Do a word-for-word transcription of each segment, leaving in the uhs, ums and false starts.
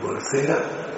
buonasera.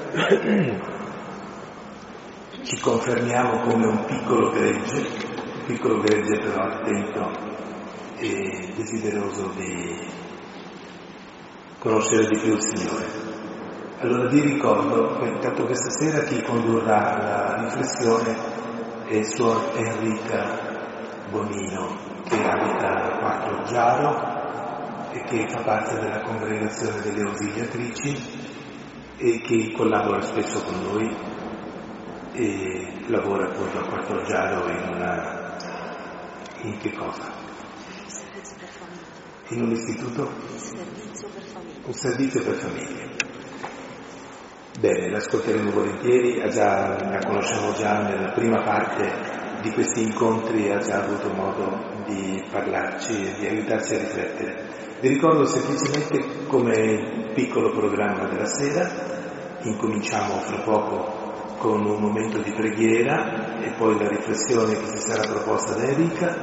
Ci confermiamo come un piccolo gregge, un piccolo gregge però attento e desideroso di conoscere di più il Signore. Allora vi ricordo che intanto questa sera chi condurrà la riflessione è Suor Enrica Bonino, che abita a Quattro Giaro e che fa parte della congregazione delle ausiliatrici e che collabora spesso con noi e lavora appunto a Quattro Giaro in una... in che cosa? Servizio per famiglia. In un istituto? Servizio per famiglia. Un servizio per famiglia. Bene, l'ascolteremo volentieri, ha già, la conosciamo già nella prima parte di questi incontri, ha già avuto modo di parlarci e di aiutarci a riflettere. Vi ricordo semplicemente come piccolo programma della sera, incominciamo fra poco con un momento di preghiera e poi la riflessione che ci sarà proposta da Enrica.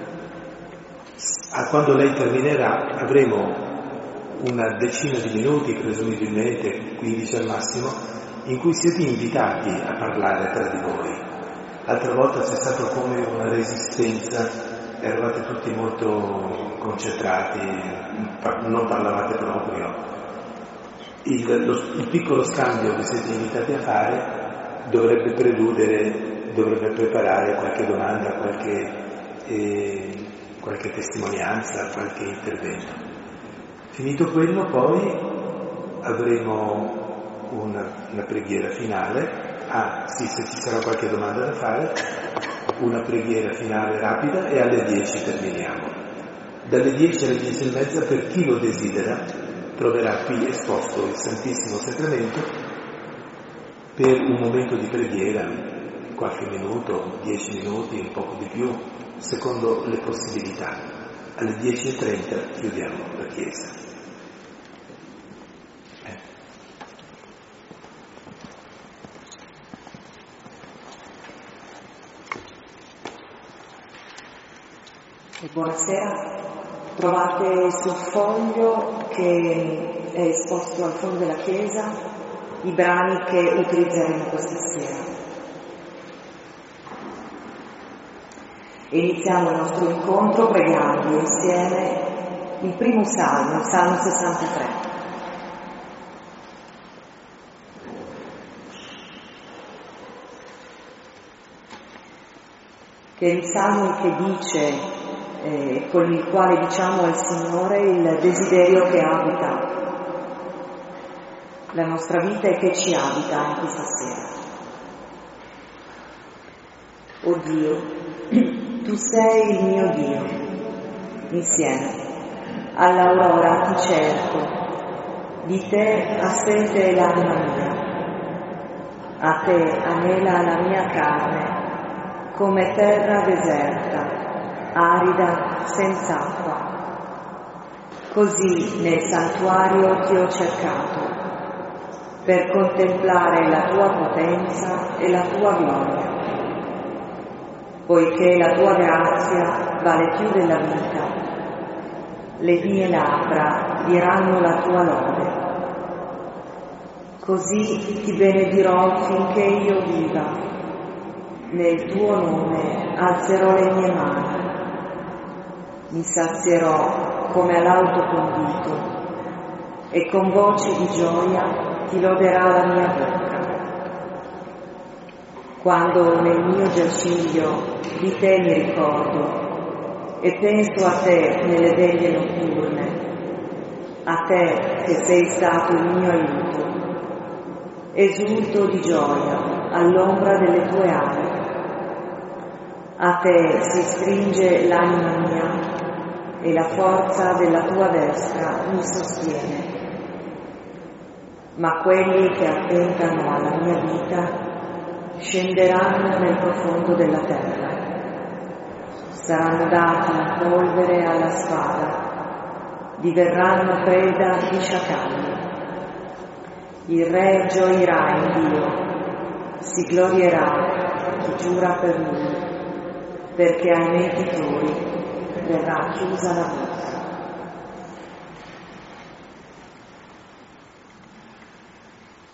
A quando lei terminerà avremo una decina di minuti, presumibilmente quindici al massimo, in cui siete invitati a parlare tra di voi. L'altra volta c'è stato come una resistenza, eravate tutti molto concentrati, non parlavate proprio. Il, lo, il piccolo scambio che siete invitati a fare dovrebbe preludere, dovrebbe preparare qualche domanda, qualche, eh, qualche testimonianza, qualche intervento. Finito quello poi avremo una, una preghiera finale. Ah sì, se ci sarà qualche domanda da fare, una preghiera finale rapida e alle dieci terminiamo. Dalle dieci alle dieci e mezza, per chi lo desidera, troverà qui esposto il Santissimo Sacramento per un momento di preghiera, qualche minuto, dieci minuti, un poco di più, secondo le possibilità. Alle dieci e trenta chiudiamo la chiesa. Buonasera, trovate sul foglio che è esposto al fondo della chiesa i brani che utilizzeremo questa sera. Iniziamo il nostro incontro pregando insieme il primo salmo, il salmo sessantatré. Che è il salmo che dice Eh, con il quale diciamo al Signore il desiderio che abita la nostra vita e che ci abita in questa sera. O Dio, tu sei il mio Dio, insieme all'aurora ti cerco, di te ha sete l'anima mia, a te anela la mia carne come terra deserta, arida, senza acqua. Così nel santuario ti ho cercato, per contemplare la tua potenza e la tua gloria, poiché la tua grazia vale più della vita, le mie labbra diranno la tua lode. Così ti benedirò finché io viva, nel tuo nome alzerò le mie mani. Mi sazierò come all'alto convito e con voci di gioia ti loderà la mia bocca. Quando nel mio giaciglio di te mi ricordo e penso a te nelle veglie notturne, a te che sei stato il mio aiuto, esulto di gioia all'ombra delle tue ali. A te si stringe l'anima mia e la forza della tua destra mi sostiene. Ma quelli che attentano alla mia vita scenderanno nel profondo della terra. Saranno dati in polvere alla spada, diverranno preda di sciacalli. Il re gioirà in Dio, si glorierà chi giura per lui, perché ai mentitori verrà chiusa la bocca.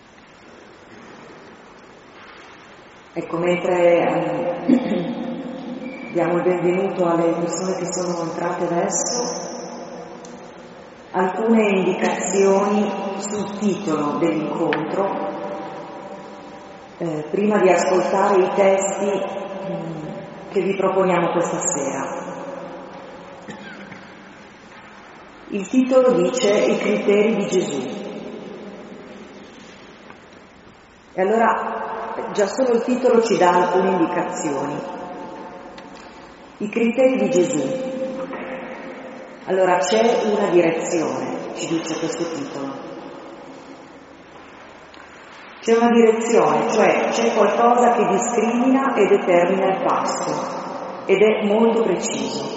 Ecco, mentre eh, diamo il benvenuto alle persone che sono entrate adesso, alcune indicazioni sul titolo dell'incontro, eh, prima di ascoltare i testi mh, che vi proponiamo questa sera. Il titolo dice I criteri di Gesù. E allora già solo il titolo ci dà alcune indicazioni. I criteri di Gesù. Allora c'è una direzione, ci dice questo titolo. C'è una direzione, cioè c'è qualcosa che discrimina e determina il passo, ed è molto preciso.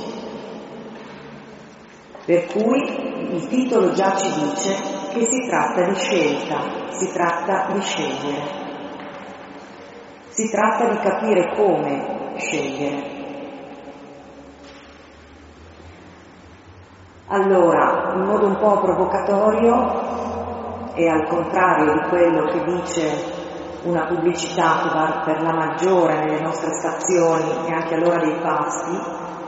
Per cui il titolo già ci dice che si tratta di scelta, si tratta di scegliere. Si tratta di capire come scegliere. Allora, in modo un po' provocatorio e al contrario di quello che dice una pubblicità che va per la maggiore nelle nostre stazioni e anche all'ora dei pasti,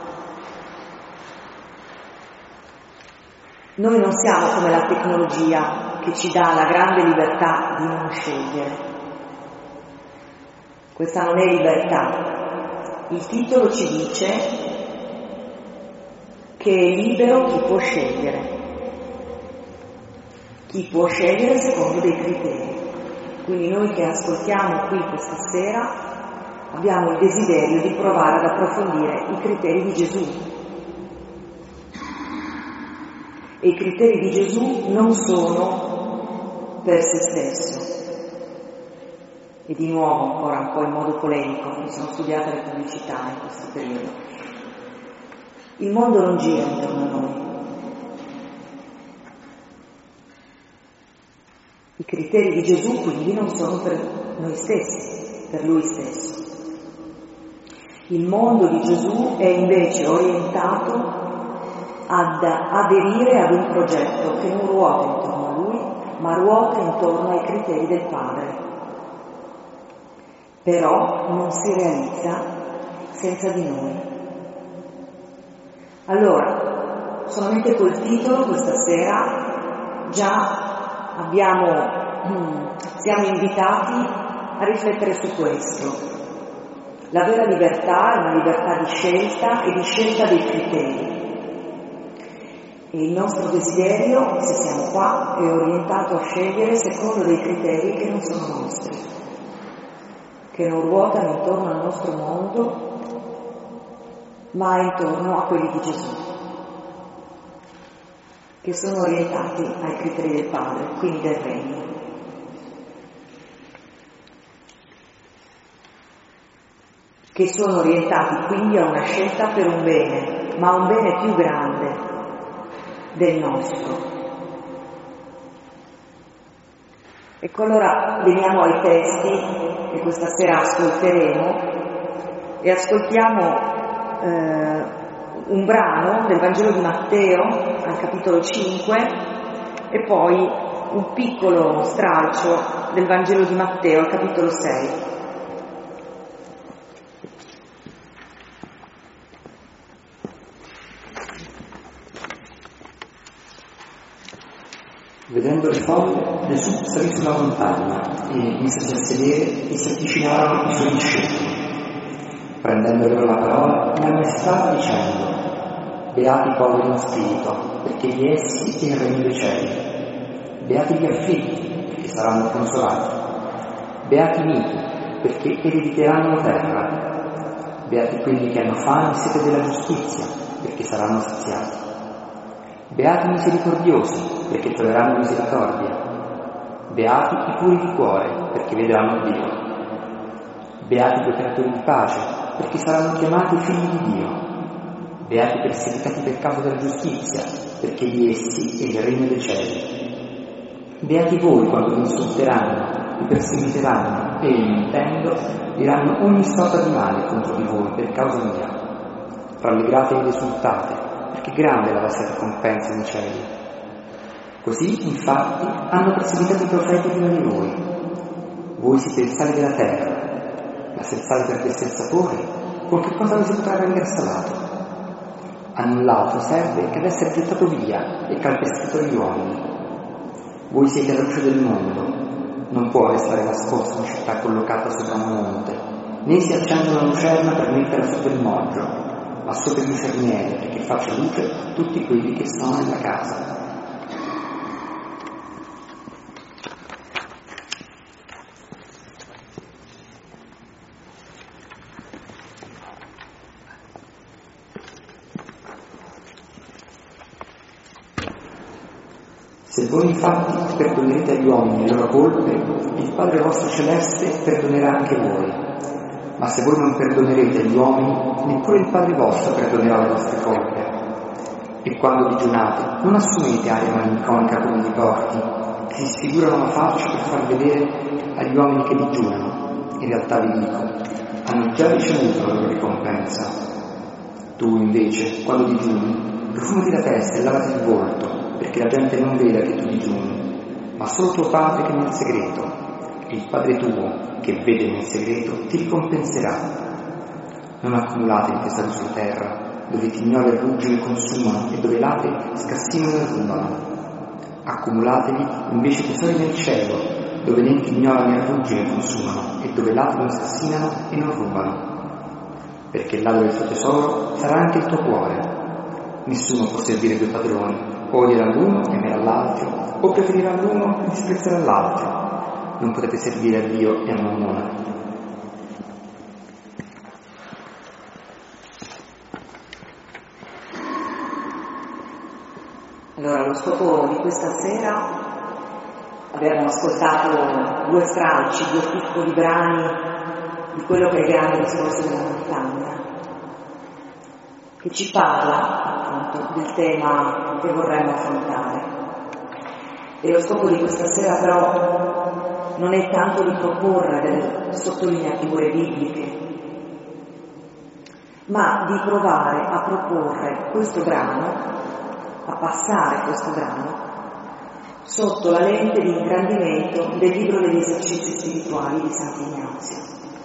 noi non siamo come la tecnologia che ci dà la grande libertà di non scegliere. Questa non è libertà. Il titolo ci dice che è libero chi può scegliere, chi può scegliere secondo dei criteri. Quindi noi che ascoltiamo qui questa sera abbiamo il desiderio di provare ad approfondire i criteri di Gesù. E i criteri di Gesù non sono per se stesso. E di nuovo ancora un po' in modo polemico, mi sono studiate le pubblicità in questo periodo. Il mondo non gira intorno a noi. I criteri di Gesù quindi non sono per noi stessi, per Lui stesso. Il mondo di Gesù è invece orientato ad aderire ad un progetto che non ruota intorno a Lui, ma ruota intorno ai criteri del Padre. Però non si realizza senza di noi. Allora, solamente col titolo questa sera già abbiamo, siamo invitati a riflettere su questo. La vera libertà è una libertà di scelta e di scelta dei criteri. E il nostro desiderio, se siamo qua, è orientato a scegliere secondo dei criteri che non sono nostri, che non ruotano intorno al nostro mondo, ma intorno a quelli di Gesù, che sono orientati ai criteri del Padre, quindi del Regno. Che sono orientati quindi a una scelta per un bene, ma un bene più grande del nostro. Ecco, allora veniamo ai testi che questa sera ascolteremo e ascoltiamo Uh, un brano del Vangelo di Matteo al capitolo cinque e poi un piccolo stralcio del Vangelo di Matteo al capitolo sei. Vedendo le folle, Gesù salì sulla montagna e mise a sedere e si avvicinarono i suoi discepoli. Prendendo loro la parola, li ammaestrava dicendo: Beati i poveri in spirito, perché di essi è il regno dei cieli. Beati gli afflitti, perché saranno consolati. Beati i miti, perché erediteranno la terra. Beati quelli che hanno fame e sete della giustizia, perché saranno saziati. Beati i misericordiosi, perché troveranno misericordia. Beati i puri di cuore, perché vedranno Dio. Beati gli operatori di pace, perché saranno chiamati figli di Dio. Beati i perseguitati per causa della giustizia, perché di essi è il regno dei cieli. Beati voi quando vi insulteranno, vi perseguiteranno e, mentendo, diranno ogni sorta di male contro di voi per causa mia. Rallegrate ed esultate, perché grande è la vostra ricompensa nei cieli. Così, infatti, hanno perseguitato i profeti prima di voi. Voi siete il sale della terra. ma se il sale perdesse il sapore, con che cosa lo si potrà rendere salato? A null'altro serve che ad essere gettato via e calpestato gli uomini. Voi siete la luce del mondo, non può restare nascosta una città collocata sopra un monte, né si accende una lucerna per metterla sotto il moggio, ma sopra il cerniere perché faccia luce a tutti quelli che sono nella casa. Se voi infatti perdonerete agli uomini le loro colpe, il Padre vostro celeste perdonerà anche voi. Ma se voi non perdonerete agli uomini, neppure il Padre vostro perdonerà le vostre colpe. E quando digiunate, non assumete aria malinconica come i porti, che si sfigurano la faccia per far vedere agli uomini che digiunano. In realtà vi dico, hanno già ricevuto la loro ricompensa. Tu invece, quando digiuni, profumati la testa e lavati il volto, perché la gente non veda che tu digiuni, ma solo tuo Padre che è nel segreto, e il Padre tuo che vede nel segreto ti ricompenserà. Non accumulate in tesori sulla terra, dove tignole e ruggine consumano e dove ladri scassinano e rubano. Accumulatevi invece tesori nel cielo, dove né tignola né ruggine consumano e dove ladri non scassinano e non rubano. Perché là dove il tuo tesoro sarà anche il tuo cuore. Nessuno può servire due padroni, o odierà l'uno e amerà l'altro, o preferirà l'uno e disprezzerà l'altro. Non potete servire a Dio e a Mammona. Allora, lo scopo di questa sera, abbiamo ascoltato due stralci, due piccoli brani di quello che è il grande discorso della montagna, che ci parla appunto del tema che vorremmo affrontare. E lo scopo di questa sera però non è tanto di proporre delle sottolineature bibliche, ma di provare a proporre questo brano, a passare questo brano sotto la lente di ingrandimento del libro degli esercizi spirituali di Sant'Ignazio,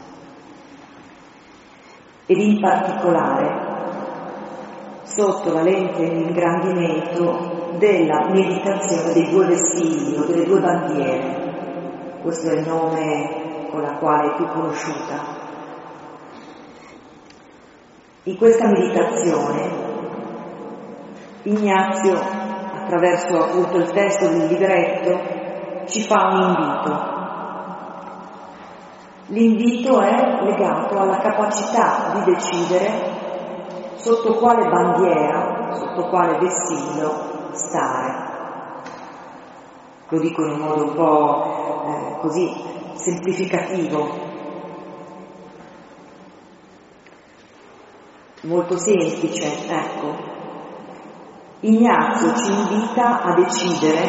ed in particolare sotto la lente di ingrandimento della meditazione dei due vestiti o delle due bandiere. Questo è il nome con la quale è più conosciuta. In questa meditazione Ignazio, attraverso appunto il testo del libretto, ci fa un invito. L'invito è legato alla capacità di decidere sotto quale bandiera, sotto quale vessillo stare. Lo dico in un modo un po' eh, così semplificativo, molto semplice, ecco. Ignazio ci invita a decidere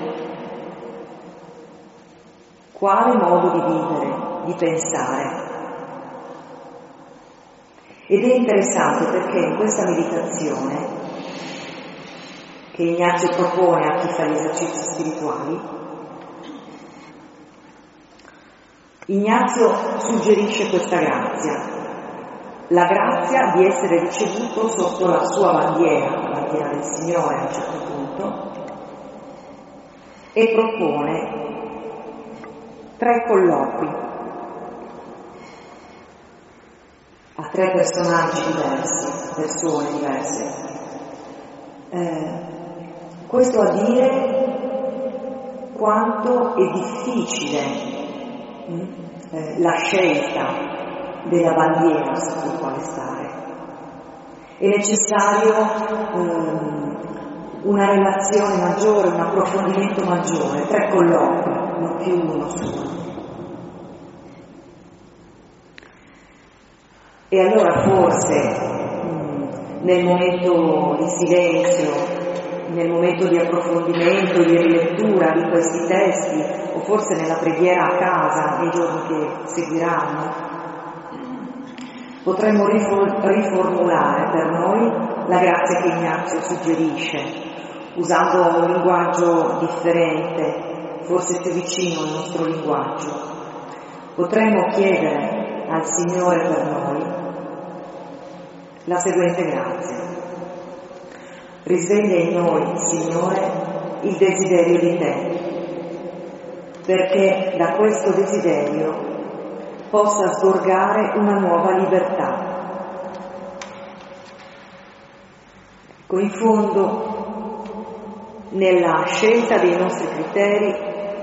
quale modo di vivere, di pensare. Ed è interessante perché in questa meditazione che Ignazio propone a chi fa gli esercizi spirituali, Ignazio suggerisce questa grazia, la grazia di essere ricevuto sotto la sua bandiera, la bandiera del Signore a un certo punto, e propone tre colloqui a tre personaggi diversi, persone diverse. Eh, questo a dire quanto è difficile mh, eh, la scelta della bandiera sotto la quale stare. È necessario um, una relazione maggiore, un approfondimento maggiore, tre colloqui, non più uno solo. E allora forse um, nel momento di silenzio, nel momento di approfondimento, di rilettura di questi testi, o forse nella preghiera a casa nei giorni che seguiranno, potremmo riformulare per noi la grazia che Ignazio suggerisce, usando un linguaggio differente, forse più vicino al nostro linguaggio. Potremmo chiedere al Signore per noi la seguente grazia. Risveglia in noi, Signore, il desiderio di te, perché da questo desiderio possa sgorgare una nuova libertà. In fondo, nella scelta dei nostri criteri,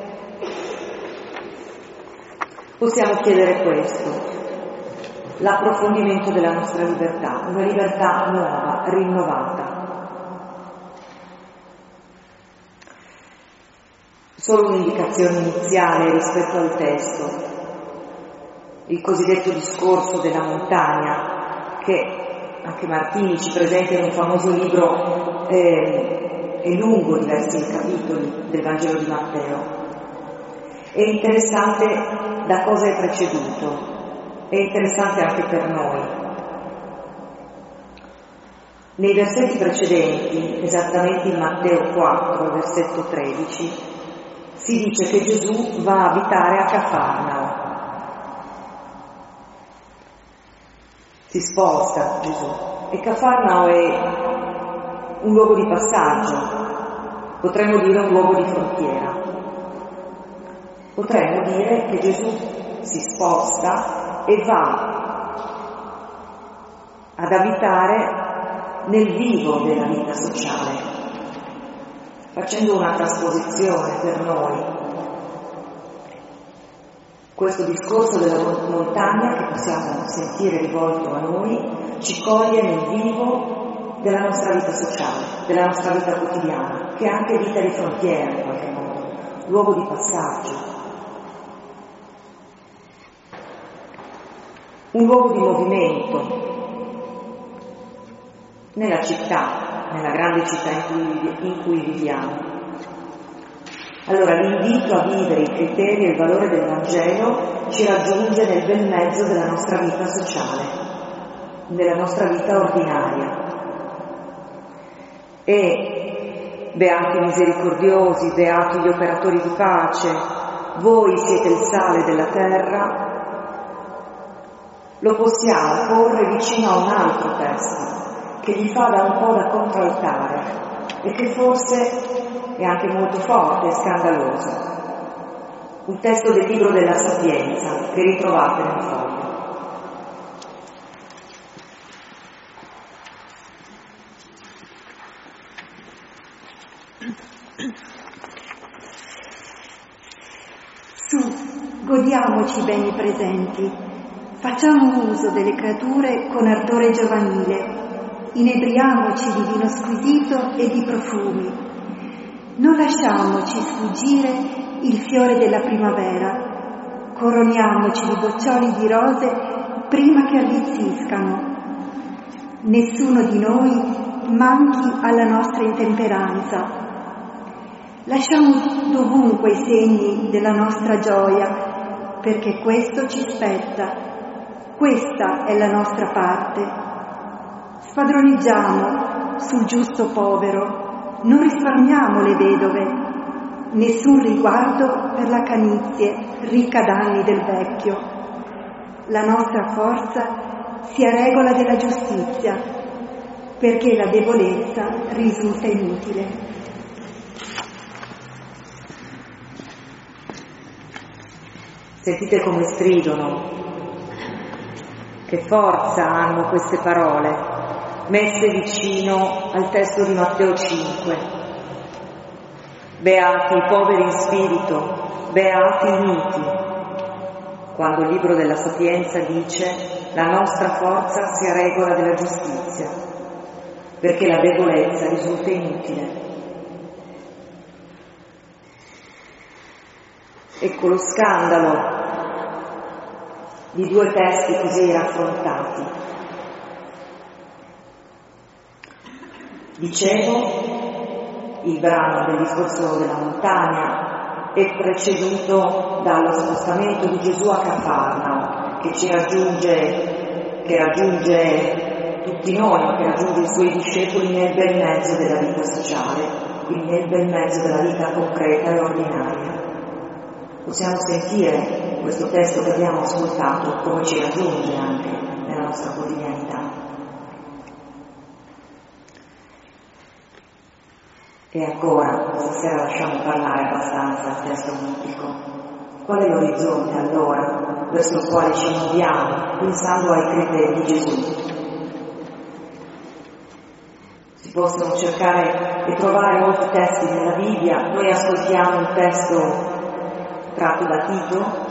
possiamo chiedere questo, l'approfondimento della nostra libertà, una libertà nuova, rinnovata. Solo un'indicazione iniziale rispetto al testo, il cosiddetto discorso della montagna, che anche Martini ci presenta in un famoso libro, eh, è lungo, diversi capitoli del Vangelo di Matteo. È interessante da cosa è preceduto, è interessante anche per noi. Nei versetti precedenti, esattamente in Matteo quattro, versetto tredici, si dice che Gesù va a abitare a Cafarnao. Si sposta Gesù e Cafarnao è un luogo di passaggio, potremmo dire un luogo di frontiera. Potremmo dire che Gesù si sposta e va ad abitare nel vivo della vita sociale, facendo una trasposizione per noi. Questo discorso della montagna che possiamo sentire rivolto a noi ci coglie nel vivo della nostra vita sociale, della nostra vita quotidiana, che è anche vita di frontiera in qualche modo, luogo di passaggio, un luogo di movimento nella città, nella grande città in cui, in cui viviamo. Allora l'invito a vivere i criteri e il valore del Vangelo ci raggiunge nel bel mezzo della nostra vita sociale, nella nostra vita ordinaria. E beati i misericordiosi, beati gli operatori di pace, voi siete il sale della terra, lo possiamo porre vicino a un altro testo che gli fa da un po' da contraltare e che forse è anche molto forte e scandaloso. Un testo del libro della Sapienza che ritrovate nel foglio. Su, godiamoci beni presenti, facciamo uso delle creature con ardore giovanile, inebriamoci di vino squisito e di profumi. Non lasciamoci sfuggire il fiore della primavera, coroniamoci di boccioli di rose prima che avvizziscano. Nessuno di noi manchi alla nostra intemperanza. Lasciamo dovunque i segni della nostra gioia, perché questo ci spetta, questa è la nostra parte. Spadroneggiamo sul giusto povero, non risparmiamo le vedove, nessun riguardo per la canizie ricca d'anni del vecchio. La nostra forza sia regola della giustizia, perché la debolezza risulta inutile. Sentite come stridono, che forza hanno queste parole messe vicino al testo di Matteo cinque. Beati i poveri in spirito, beati i miti, quando il libro della Sapienza dice la nostra forza sia regola della giustizia, perché la debolezza risulta inutile. Ecco lo scandalo di due testi così raffrontati. Dicevo, il brano del discorso della montagna è preceduto dallo spostamento di Gesù a Cafarnao, che ci raggiunge, che raggiunge tutti noi, che raggiunge i suoi discepoli nel bel mezzo della vita sociale, quindi nel bel mezzo della vita concreta e ordinaria. possiamo sentire questo testo che abbiamo ascoltato come ci raggiunge anche nella nostra quotidianità. E ancora, stasera lasciamo parlare abbastanza il testo biblico. Qual è l'orizzonte allora verso il quale ci muoviamo pensando ai criteri di Gesù? Si possono cercare e trovare molti testi nella Bibbia. Noi ascoltiamo il testo tratto da Tito.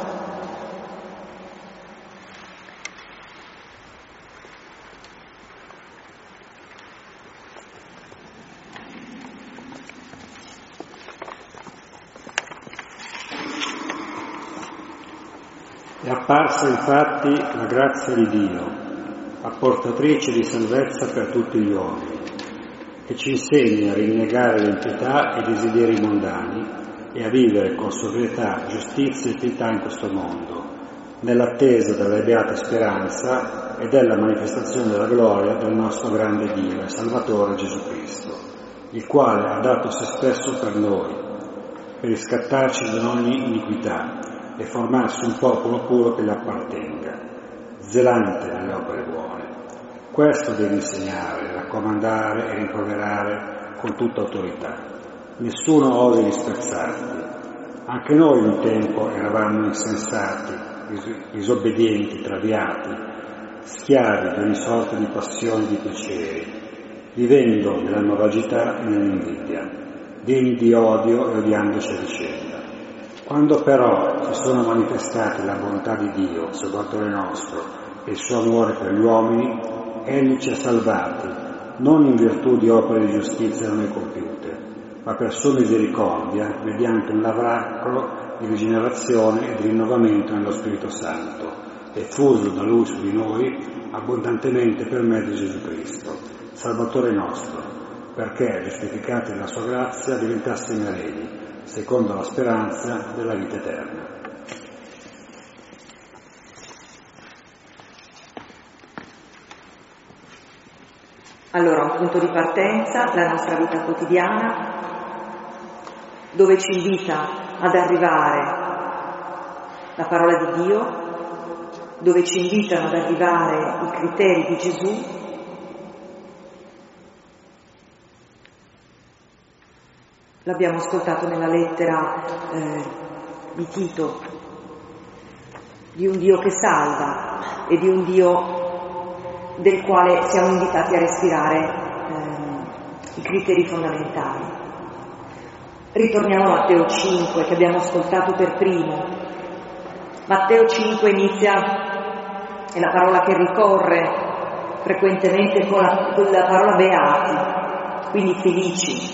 È apparsa infatti la grazia di Dio, apportatrice di salvezza per tutti gli uomini, che ci insegna a rinnegare l'impietà e i desideri mondani e a vivere con sobrietà, giustizia e pietà in questo mondo, nell'attesa della beata speranza e della manifestazione della gloria del nostro grande Dio e Salvatore Gesù Cristo, il quale ha dato se stesso per noi, per riscattarci da ogni iniquità e formarsi un popolo puro che gli appartenga, zelante nelle opere buone. Questo devi insegnare, raccomandare e rimproverare con tutta autorità. Nessuno odi disprezzarti. Anche noi un tempo eravamo insensati, disobbedienti, traviati, schiavi di ogni sorta di passioni e di piaceri, vivendo nella malvagità e nell'invidia, degni di odio e odiandoci a vicenda. Quando però si sono manifestati la bontà di Dio, Salvatore nostro, e il suo amore per gli uomini, Egli ci ha salvati, non in virtù di opere di giustizia da noi compiute, ma per sua misericordia, mediante un lavacro di rigenerazione e di rinnovamento nello Spirito Santo, effuso da Lui su di noi abbondantemente per mezzo di Gesù Cristo, Salvatore nostro, perché, giustificati dalla sua grazia, diventassimo eredi, secondo la speranza della vita eterna. Allora, un punto di partenza, la nostra vita quotidiana, dove ci invita ad arrivare la parola di Dio, dove ci invitano ad arrivare i criteri di Gesù. L'abbiamo ascoltato nella lettera eh, di Tito, di un Dio che salva e di un Dio del quale siamo invitati a respirare eh, i criteri fondamentali. Ritorniamo a Matteo cinque, che abbiamo ascoltato per primo. Matteo cinque inizia, è la parola che ricorre frequentemente con la, con la parola beati, quindi felici.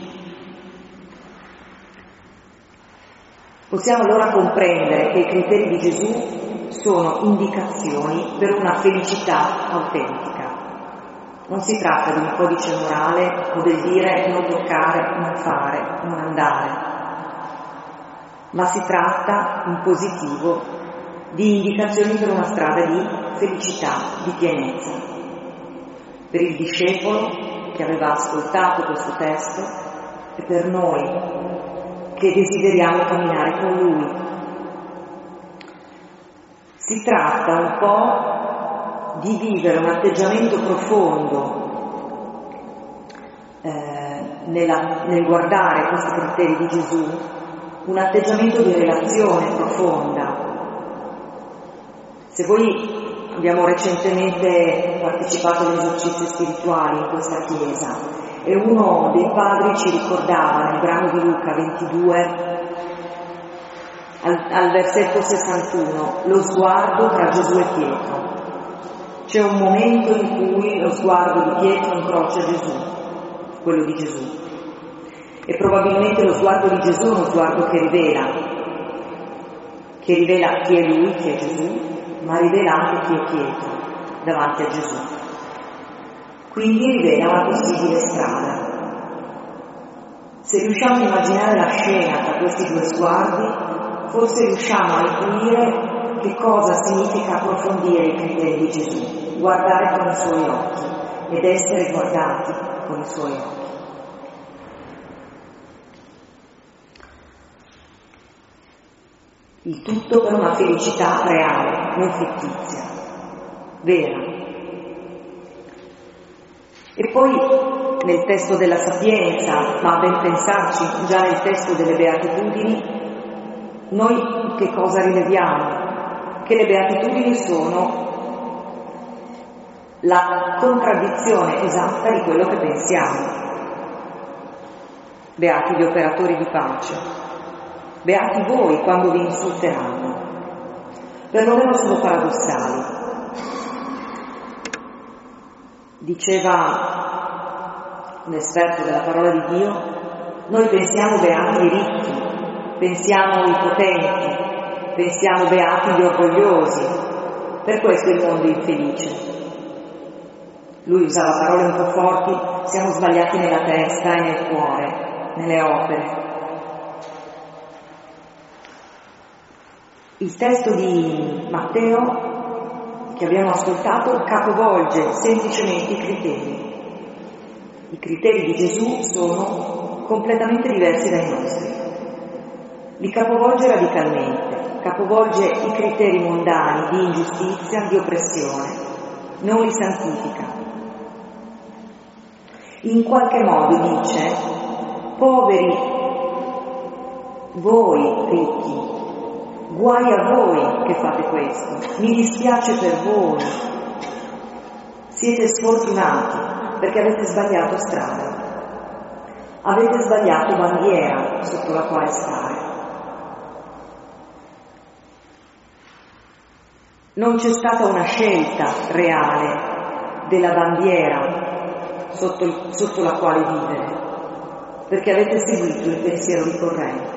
Possiamo allora comprendere che i criteri di Gesù sono indicazioni per una felicità autentica. Non si tratta di un codice morale o del dire non toccare, non fare, non andare, ma si tratta, in positivo, di indicazioni per una strada di felicità, di pienezza. Per il discepolo che aveva ascoltato questo testo e per noi che desideriamo camminare con lui. Si tratta un po' di vivere un atteggiamento profondo eh, nella, nel guardare questi criteri di Gesù, un atteggiamento di relazione profonda. Se voi abbiamo recentemente partecipato agli esercizi spirituali in questa chiesa e uno dei padri ci ricordava nel brano di Luca ventidue Al, al versetto sessantuno, lo sguardo tra Gesù e Pietro. C'è un momento in cui lo sguardo di Pietro incrocia Gesù, quello di Gesù. E probabilmente lo sguardo di Gesù è uno sguardo che rivela, che rivela chi è lui, chi è Gesù, ma rivela anche chi è Pietro davanti a Gesù. Quindi rivela una possibile strada. Se riusciamo a immaginare la scena tra questi due sguardi, forse riusciamo a intuire che cosa significa approfondire i criteri di Gesù, guardare con i suoi occhi ed essere guardati con i suoi occhi. Il tutto per una felicità reale, non fittizia, vera. E poi nel testo della Sapienza, ma a ben pensarci già nel testo delle Beatitudini, noi che cosa rileviamo? Che le Beatitudini sono la contraddizione esatta di quello che pensiamo. Beati gli operatori di pace, beati voi quando vi insulteranno. Perlomeno sono paradossali. Diceva un esperto della parola di Dio, noi pensiamo beati i ricchi, pensiamo i potenti, pensiamo beati gli orgogliosi, per questo il mondo è infelice. Lui usava parole un po' forti, siamo sbagliati nella testa e nel cuore, nelle opere. Il testo di Matteo che abbiamo ascoltato capovolge semplicemente i criteri. I criteri di Gesù sono completamente diversi dai nostri. Li capovolge radicalmente, capovolge i criteri mondani di ingiustizia, di oppressione, non li santifica. In qualche modo dice, poveri voi ricchi, guai a voi che fate questo, mi dispiace per voi, siete sfortunati perché avete sbagliato strada, avete sbagliato bandiera sotto la quale stare. Non c'è stata una scelta reale della bandiera sotto, sotto la quale vivere, perché avete seguito il pensiero ricorrente.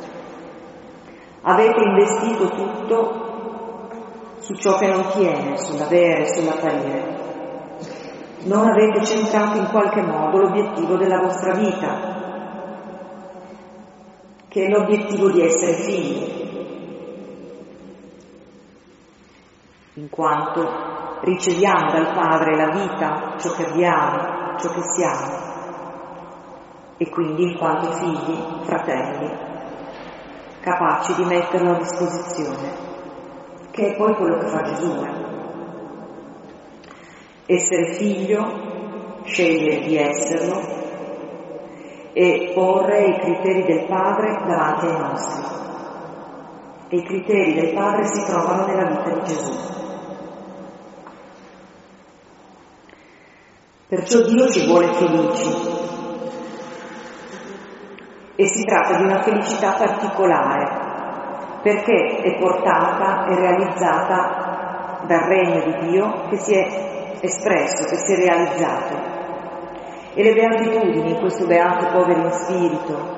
Avete investito tutto su ciò che non tiene, sull'avere, sull'apparire. Non avete centrato in qualche modo l'obiettivo della vostra vita, che è l'obiettivo di essere figli, in quanto riceviamo dal Padre la vita, ciò che abbiamo, ciò che siamo, e quindi in quanto figli, fratelli, capaci di metterlo a disposizione, che è poi quello che fa Gesù. Essere figlio, scegliere di esserlo e porre i criteri del Padre davanti ai nostri. E i criteri del Padre si trovano nella vita di Gesù. Perciò Dio ci vuole felici e si tratta di una felicità particolare perché è portata e realizzata dal regno di Dio che si è espresso, che si è realizzato. E le beatitudini, questo beati poveri in spirito,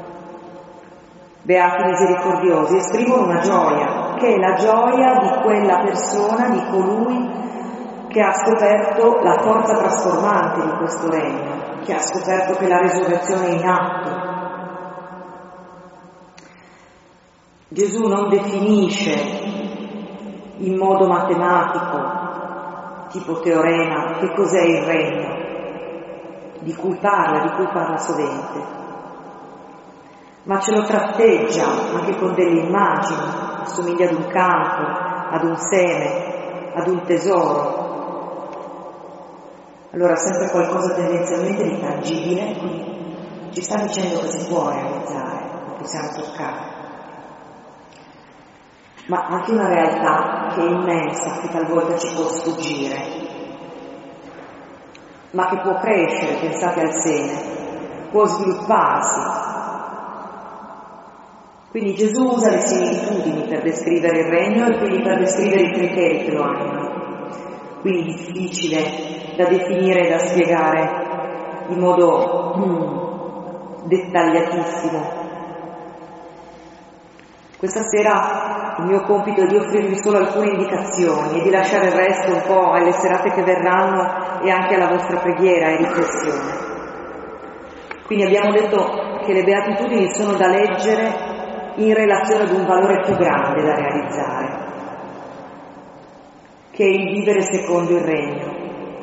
beati misericordiosi, esprimono una gioia, che è la gioia di quella persona, di colui che ha scoperto la forza trasformante di questo regno, che ha scoperto che la resurrezione è in atto. Gesù non definisce in modo matematico, tipo teorema, che cos'è il regno, di cui parla, di cui parla sovente, ma ce lo tratteggia anche con delle immagini, assomiglia ad un campo, ad un seme, ad un tesoro. Allora sempre qualcosa tendenzialmente di tangibile, quindi ci sta dicendo che si può realizzare, lo possiamo toccare. Ma anche una realtà che è immensa, che talvolta ci può sfuggire, ma che può crescere, pensate al seme, può svilupparsi. Quindi Gesù usa le similitudini per descrivere il regno e quindi per descrivere i criteri che lo animano. Quindi difficile da definire e da spiegare in modo mm, dettagliatissimo. Questa sera il mio compito è di offrirvi solo alcune indicazioni e di lasciare il resto un po' alle serate che verranno e anche alla vostra preghiera e riflessione. Quindi abbiamo detto che le beatitudini sono da leggere in relazione ad un valore più grande da realizzare, che è il vivere secondo il regno,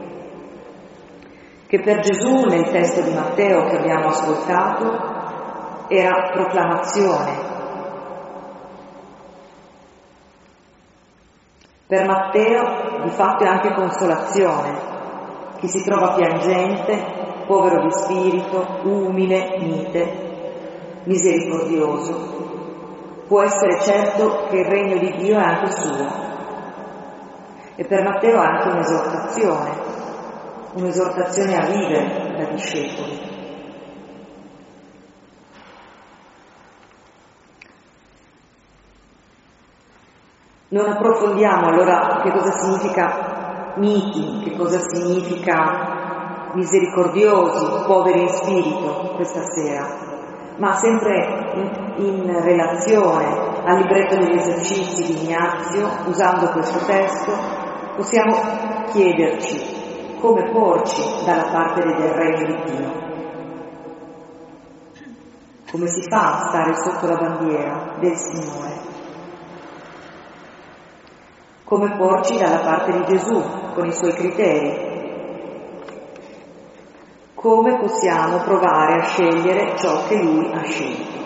che per Gesù nel testo di Matteo che abbiamo ascoltato era proclamazione, Per Matteo di fatto è anche consolazione. Chi si trova piangente, povero di spirito, umile, mite, misericordioso, può essere certo che il regno di Dio è anche suo. E per Matteo è anche un'esortazione, un'esortazione a vivere da discepoli. Non approfondiamo allora che cosa significa miti, che cosa significa misericordiosi, poveri in spirito questa sera, ma sempre in, in relazione al libretto degli esercizi di Ignazio, usando questo testo, possiamo chiederci come porci dalla parte del regno di Dio. Come si fa a stare sotto la bandiera del Signore? Come porci dalla parte di Gesù, con i suoi criteri? Come possiamo provare a scegliere ciò che Lui ha scelto?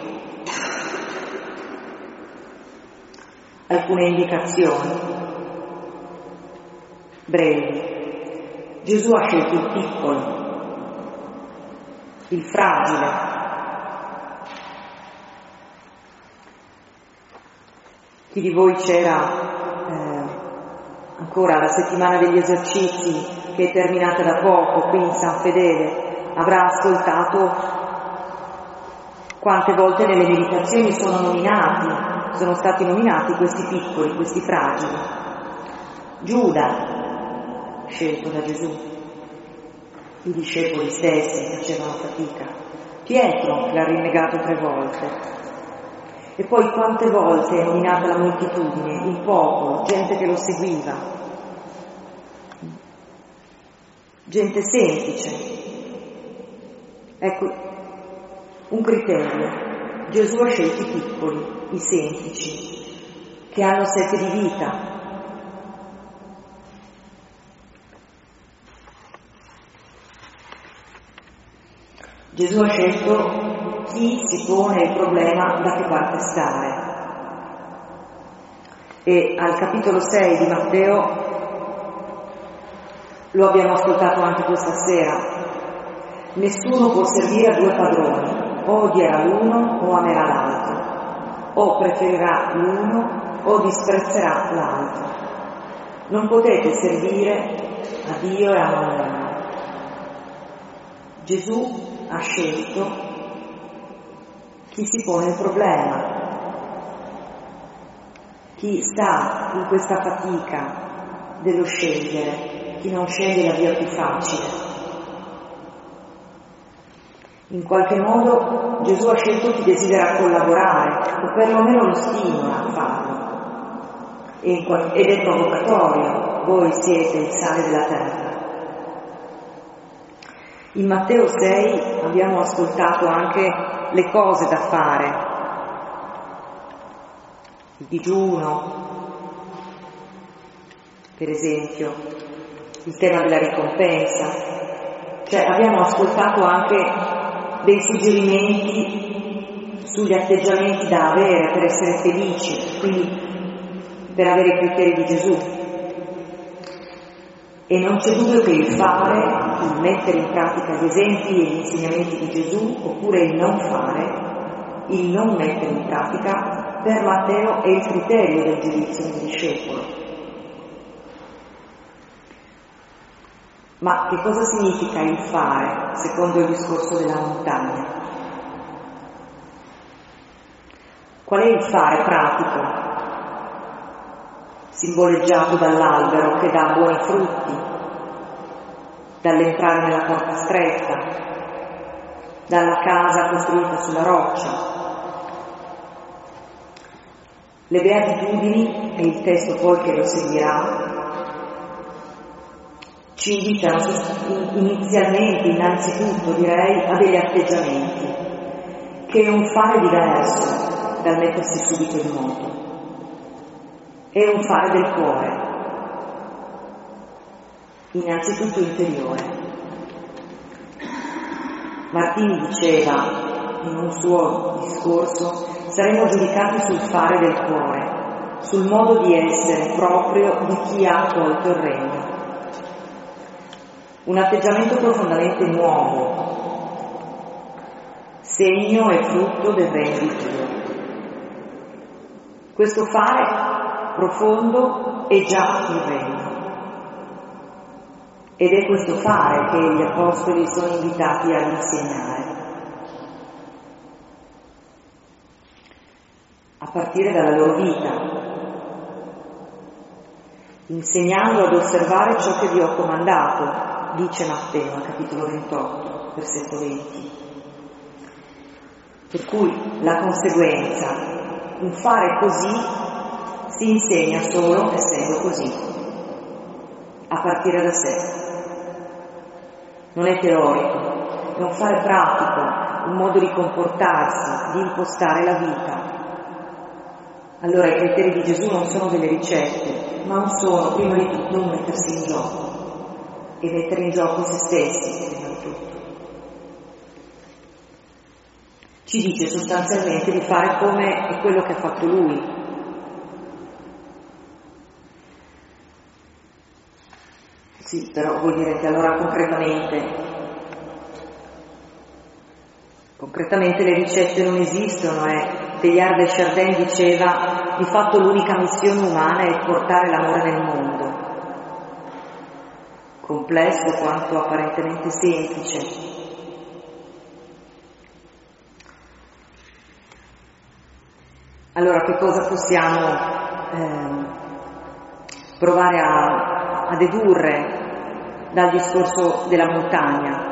Alcune indicazioni brevi. Gesù ha scelto il piccolo, il fragile. Chi di voi c'era ancora la settimana degli esercizi che è terminata da poco qui in San Fedele, avrà ascoltato quante volte nelle meditazioni sono nominati, sono stati nominati questi piccoli, questi fragili. Giuda, scelto da Gesù, i discepoli stessi facevano fatica, Pietro l'ha rinnegato tre volte. E poi quante volte è nominata la moltitudine, il popolo, gente che lo seguiva, gente semplice. Ecco, un criterio. Gesù ha scelto i piccoli, i semplici, che hanno sete di vita. Gesù ha scelto chi si pone il problema da che parte stare. E al capitolo sei di Matteo, lo abbiamo ascoltato anche questa sera, nessuno può servire a due padroni, o odierà l'uno o amerà l'altro, o preferirà l'uno o disprezzerà l'altro. Non potete servire a Dio e a Mammona. Gesù ha scelto chi si pone il problema, chi sta in questa fatica dello scegliere, chi non sceglie la via più facile. In qualche modo Gesù ha scelto chi desidera collaborare, o perlomeno lo stimola a farlo, ed è provocatorio, voi siete il sale della terra. In Matteo sei abbiamo ascoltato anche le cose da fare, il digiuno, per esempio, il tema della ricompensa, cioè abbiamo ascoltato anche dei suggerimenti sugli atteggiamenti da avere per essere felici, quindi per avere i criteri di Gesù. E non c'è dubbio che il fare, il mettere in pratica gli esempi e gli insegnamenti di Gesù, oppure il non fare, il non mettere in pratica, per Matteo è il criterio del giudizio del discepolo. Ma che cosa significa il fare, secondo il discorso della montagna? Qual è il fare pratico? Simboleggiato dall'albero che dà buoni frutti, dall'entrare nella porta stretta, dalla casa costruita sulla roccia. Le beatitudini, e il testo poi che lo seguirà, ci invitano inizialmente, innanzitutto direi, a degli atteggiamenti, che è un fare diverso dal mettersi subito in moto. È un fare del cuore, innanzitutto interiore. Martini diceva in un suo discorso: saremo giudicati sul fare del cuore, sul modo di essere proprio di chi ha accolto il regno. Un atteggiamento profondamente nuovo, segno e frutto del regno di Dio. Questo fare profondo è già il regno. Ed è questo fare che gli apostoli sono invitati ad insegnare. A partire dalla loro vita, insegnando ad osservare ciò che vi ho comandato, dice Matteo, capitolo ventotto, versetto venti. Per cui la conseguenza, un fare così, si insegna solo essendo così, a partire da sé. Non è teorico, è un fare pratico, un modo di comportarsi, di impostare la vita. Allora i criteri di Gesù non sono delle ricette, ma sono prima di tutto un mettersi in gioco e mettere in gioco se stessi, prima di tutto. Ci dice sostanzialmente di fare come è quello che ha fatto Lui. Sì, però voi direte allora concretamente, concretamente le ricette non esistono, eh. Teilhard de Chardin diceva, di fatto l'unica missione umana è portare l'amore nel mondo. Complesso quanto apparentemente semplice. Allora che cosa possiamo eh, provare a, a dedurre dal discorso della montagna?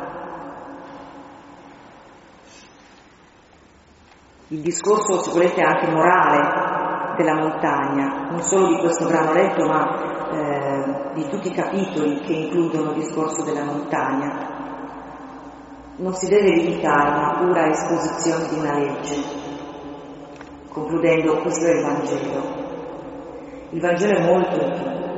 Il discorso, se volete, anche morale della montagna, non solo di questo brano letto, ma eh, di tutti i capitoli che includono il discorso della montagna. Non si deve limitare a una pura esposizione di una legge, concludendo questo è il Vangelo. Il Vangelo è molto di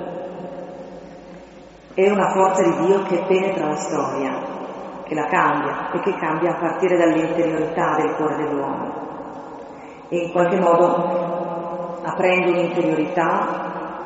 più. È una forza di Dio che penetra la storia, che la cambia e che cambia a partire dall'interiorità del cuore dell'uomo. E in qualche modo, aprendo un'interiorità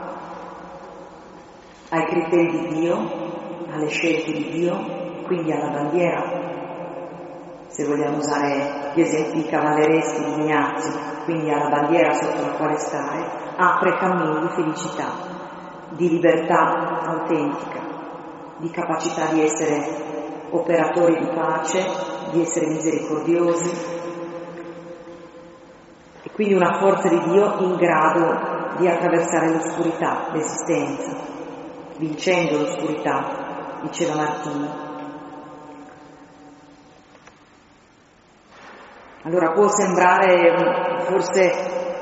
ai criteri di Dio, alle scelte di Dio, quindi alla bandiera, se vogliamo usare gli esempi cavallereschi di Ignazio, quindi alla bandiera sotto la quale stare, apre cammini di felicità, di libertà autentica, di capacità di essere operatori di pace, di essere misericordiosi, e quindi una forza di Dio in grado di attraversare l'oscurità, l'esistenza, vincendo l'oscurità, diceva Martini. Allora può sembrare forse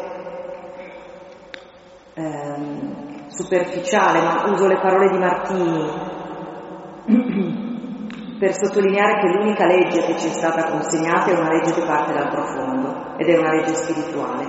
ehm, superficiale, ma uso le parole di Martini per sottolineare che l'unica legge che ci è stata consegnata è una legge che parte dal profondo ed è una legge spirituale.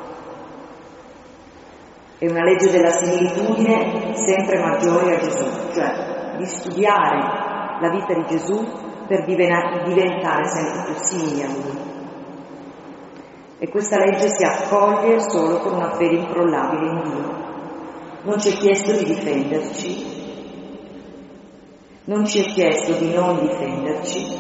È una legge della similitudine sempre maggiore a Gesù, cioè di studiare la vita di Gesù per diventare sempre più simili a Lui. E questa legge si accoglie solo con una fede incrollabile in Dio. Non ci è chiesto di difenderci, non ci è chiesto di non difenderci,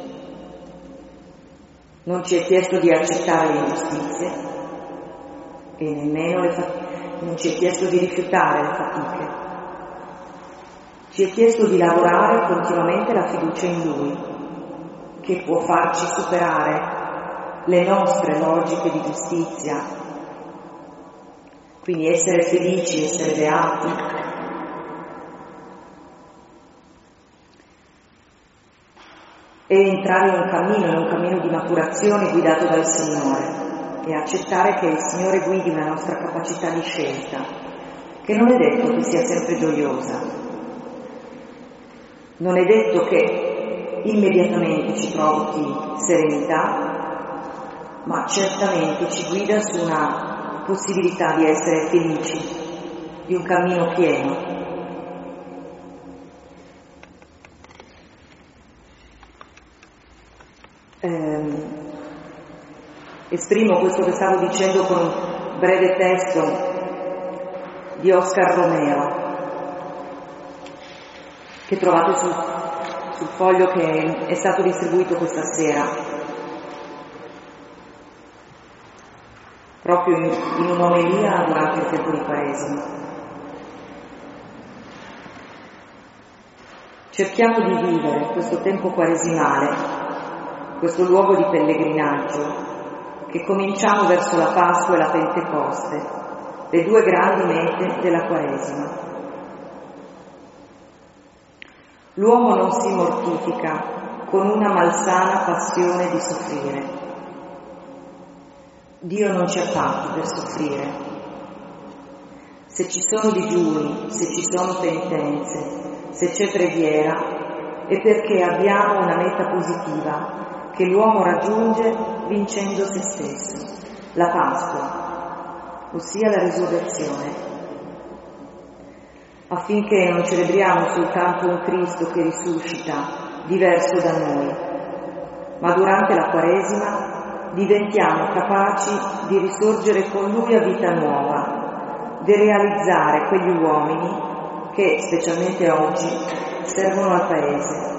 non ci è chiesto di accettare le ingiustizie e nemmeno le fatiche, non ci è chiesto di rifiutare le fatiche. Ci è chiesto di lavorare continuamente la fiducia in Lui, che può farci superare le nostre logiche di giustizia, quindi essere felici, essere beati, e entrare in un cammino, in un cammino di maturazione guidato dal Signore e accettare che il Signore guidi la nostra capacità di scelta, che non è detto che sia sempre gioiosa, non è detto che immediatamente ci provochi serenità, ma certamente ci guida su una possibilità di essere felici, di un cammino pieno. Eh, esprimo questo che stavo dicendo con breve testo di Oscar Romero che trovate sul, sul foglio che è stato distribuito questa sera, proprio in, in un'omelia durante il tempo di Quaresima. Cerchiamo di vivere questo tempo quaresimale, questo luogo di pellegrinaggio che cominciamo verso la Pasqua e la Pentecoste, le due grandi mete della Quaresima. L'uomo non si mortifica con una malsana passione di soffrire. Dio non ci ha fatti per soffrire. Se ci sono digiuni, se ci sono penitenze, se c'è preghiera, è perché abbiamo una meta positiva che l'uomo raggiunge vincendo se stesso, la Pasqua, ossia la risurrezione, affinché non celebriamo soltanto un Cristo che risuscita diverso da noi, ma durante la Quaresima diventiamo capaci di risorgere con Lui a vita nuova, di realizzare quegli uomini che, specialmente oggi, servono al Paese.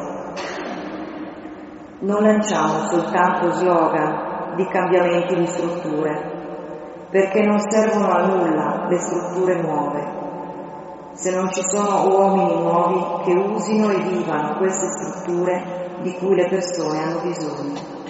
Non lanciamo soltanto slogan di cambiamenti di strutture, perché non servono a nulla le strutture nuove, se non ci sono uomini nuovi che usino e vivano queste strutture di cui le persone hanno bisogno.